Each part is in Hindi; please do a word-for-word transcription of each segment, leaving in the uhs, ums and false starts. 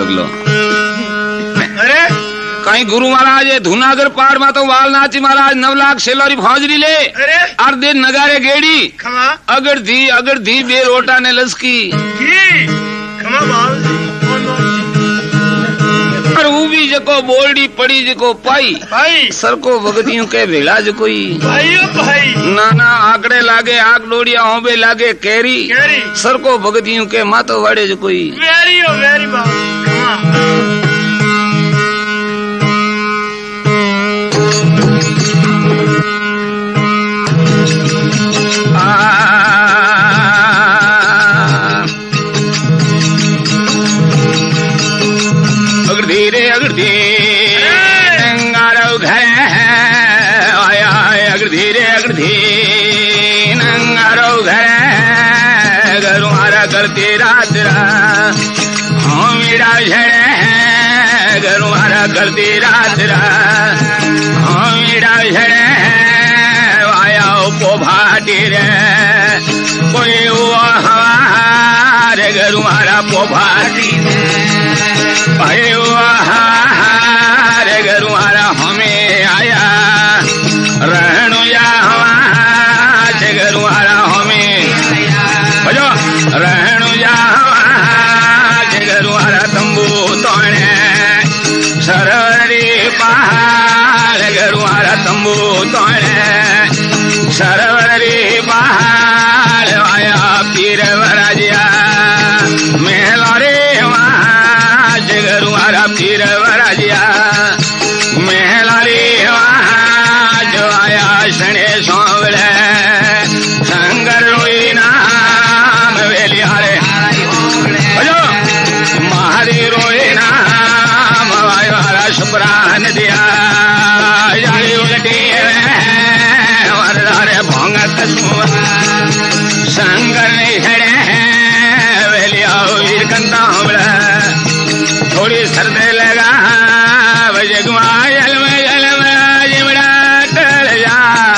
लगलो। अरे कहीं गुरु महाराज धुनागर पहाड़ में तो वालनाची महाराज नव लाख सेलोरी भौजरी ले अरे और दे नगारे गेड़ी खमा अगर धी अगर धी बे रोटा ने लसकी की खमा बाल और वो भी जको बोलडी पड़ी जको पाई भाई सर को भगतियों के भेड़ा जो कोई भाइयों भाई नाना आकड़े लागे आग डोड़िया होबे लागे कैरी कैरी सर को भगतियों के मातो वाड़े जो कोई वेरी ओ वेरी बाल खमा करती रात मीरा झड़े आया पो भाटी रे कोई हमारे घर मारा पो भाटी भाई हमारे घर मारा हमें आया रहनु या हमारे घर मारा हमें बजो रहनु या हमारे घर मारा तंबू तोड़े सरवरी पहाड़ गरुआरा तंबू तोड़े सरवरी पहाड़ आया पीर वराजिया मेला रे वहाँ गरुआरा पीर वराजिया मेला रे वहाँ जो आया सने सोवले शंकर रोई नाम वेली हारे महादेव रोई नाम सुप्रान दिया जाली उलटी वरदारे भोंगत शंकर नहीं छड़े वेलिया वीर कंता हमला थोड़ी सर्दे लगा बजगुआ जल में जल में जिमड़ा टल जा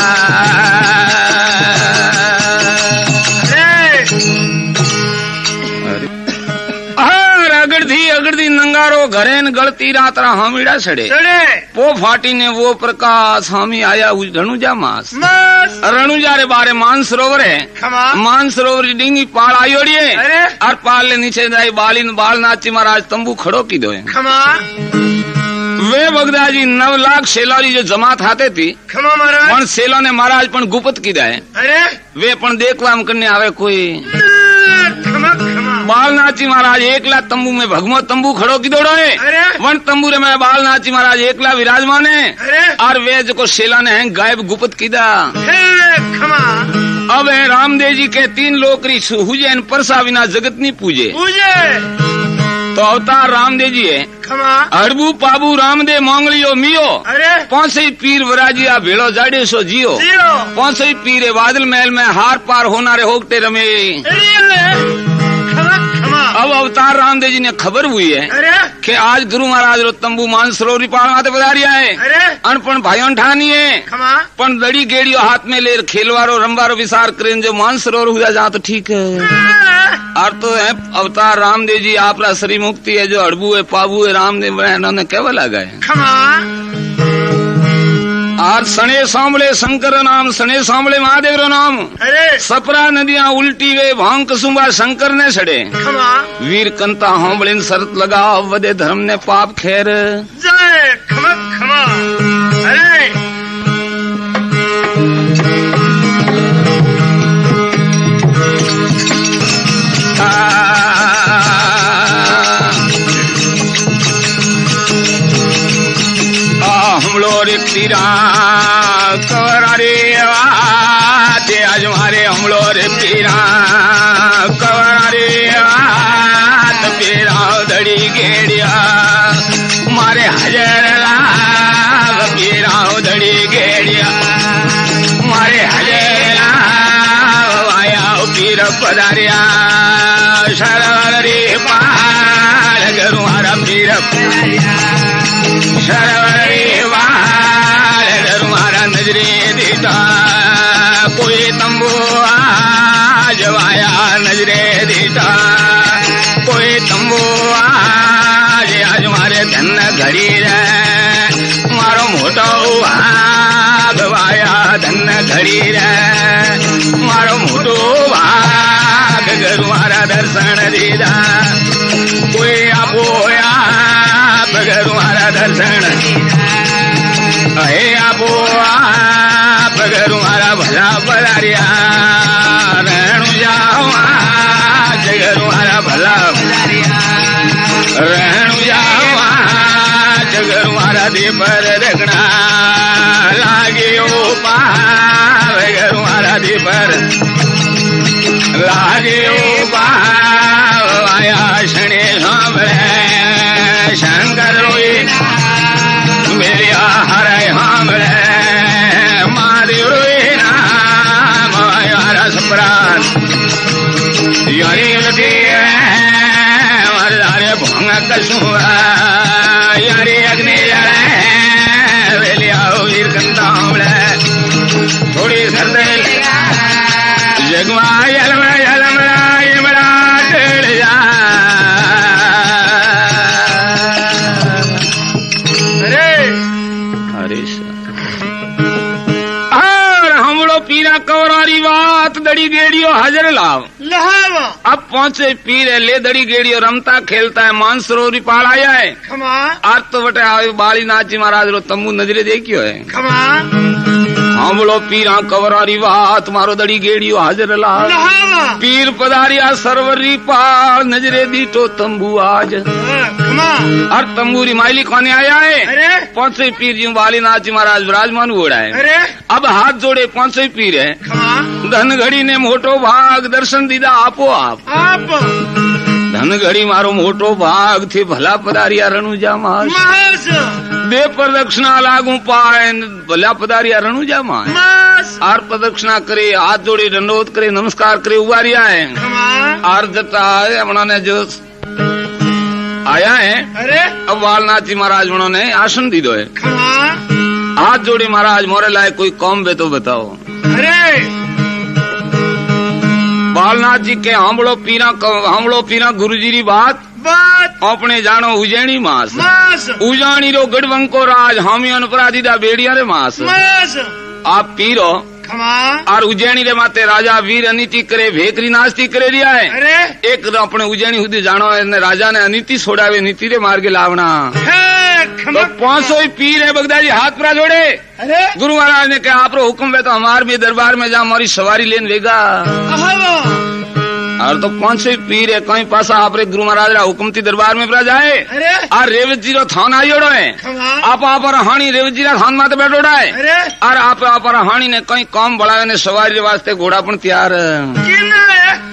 अगड़धी अगड़धी नंगारो घरे न गलती रात रा हामीड़ा सड़े वो फाटी ने वो प्रकाश हामी आया रणुजा मास रणुजा रे बारे मान सरोवर है मान सरोवर डिंगी पाल आयोड़ी है और पाल ले नीचे जाई बालिन बाल नाची महाराज तंबू खड़ो की दो वे बगदा जी नव लाख सेलोरी जो जमात हाथे थी पण सेलो ने महाराज पण गुप्त की दाए वे पण देखवा करने आवे कोई बालनाची महाराज एकला तंबू में भगमो तंबू खड़ो की दौड़ो है वन तंबू रे में बालनाची महाराज एकला विराजमान है और वे जो सेला ने गायब गुप्त कीदा अब है रामदेव जी के तीन लोकरी हुजे परसा बिना जगत नहीं पूजे तो अवतार रामदेव जी है अड़बू पाबू रामदेव मोंगलियो मियो पौसे पीर वराजिया भेड़ो जाडे सो जियो पौसे पीरे बादल महल में हार पार होना रे होगते रमे अब अवतार रामदेव जी ने खबर हुई है कि आज गुरु महाराज रो तंबू मान सरोवरी पहाड़ माते पधारिया है अनपण भाइयों ठानी है पण दड़ी गेड़ियो हाथ में ले खेलवारो रंबारो विसार करें जो मान सरोवर हुआ जा तो ठीक है और तो है अवतार रामदेव जी आप शरीर मुक्ति है जो अड़बू है पाबू है रामदेव इन्होंने केवल लगा है और सने सांभले शंकर नाम सने सांभले महादेव रो नाम सपरा नदियां उल्टी वे भांग कसुंबा शंकर ने छड़े वीर कंता होंबलिन शरत लगा वदे धर्म ने पाप खेर जय खमा खमा अरे हम लोग पीरा कवरारे आते आज हमारे हम लोग पीरा कवरारे आत पीरा दड़ी गेड़िया मारे हजार लाभ पीरा दड़ी गेड़िया मारे हजार लाभ आया पीर पधारिया शरवरी पार गरु हरा पीर शरवरी नजरे दीता कोई तंबू आज आया नजरे दीता कोई तंबू मोटो भाग गुरु मारा दर्शन दीदा कोई आपो आप गुरु मारा दर्शन हे आपो आप गुरु मारा भला पधारिया रहणु जाओ आज गुरु मारा भला रहणु जाओ आज गुरु मारा दे पर रखना लागे ओ पाव गुरु मारा दे पर लागे ओ पाव आया शणे सांभळे शंकर रोई मेरी हरे सांभळे महादेव रोई नाम आया सपरान यारी लटी मारे भोंग कसू यारी अग्नि जले वेली आओ वीर कंदावळे थोड़ी सरदे जगवा यलम यलम यमरा टेड़ जा अरे अरे और हमड़ो पीरा कवरारी बात दड़ी गेड़ियो हाजर लाव लहावा अब पहुंचे पीरे ले दड़ी गेड़ियो रमता खेलता है मानसरोवरी पाल आया है खमा आज तो बटे आयो बाली नाची महाराज रो तंबू नजरे देखियो है खमा हमड़ो पीरा कवरारी बात मारो दड़ी गेड़ियो हाजर लाव लहावा पीर पधारिया सरवरी पाल नजरे दीटो तंबू आज खमा और तंबूरी माइली कोने आया है अरे पहुंचे पीर जी बाली नाची महाराज विराजमान घोड़ा है अरे अब हाथ जोड़े पहुंचे पीर है खमा धन घड़ी ने मोटो भाग दर्शन दीदा आपो आप आप धन घड़ी मारो मोटो भाग थे भला पधारिया रणुजा मास मास दे प्रदक्षिणा लागू पाए भला पधारिया रणुजा मास मास आर प्रदक्षिणा करे हाथ जोड़े दंडोत करे नमस्कार करे उबारिया है खमा आर जता है उन्होंने जो आया है अरे अब वालनाथी महाराज उन्होंने आसन दी दो है खमा हाथ जोड़े महाराज मोरे लाए कोई कौम बे तो बताओ अरे बालनाथ जी के हमड़ो पीरा हमड़ो पीरा गुरु जी री बात बात अपने जानो उजैनी मास मास उजानी रो गढ़वंको राज हामियों अपराधीदा बेड़िया रे मास मास आप पीरो खमा और उज्जैनी रे माते राजा वीर अनिति करे भेकरी नास्ती करे रिया है अरे एक अपने उज्जैनी हुदी जानो है राजा ने अनिति छोड़ावे नीति रे मार्गे लावना है खमा तो पांचो ही पीर है बगदादी हाथ परा जोड़े अरे गुरु महाराज ने कहा आप रो हुक्म है तो हमार में दरबार में जा हमारी सवारी लेन वेगा अहवा और तो कौन से पीर है कहीं पासा आप रे गुरु महाराज हुक्मती दरबार में परा जाए अरे और रेवत जी रो थान आयोड़ो है खमा आप आप हाणी रेवत जी रा थान माते बैठोड़ा है अरे और आप आप हाणी ने कहीं काम बढ़ावे ने सवारी वास्ते घोड़ा पण तैयार किन है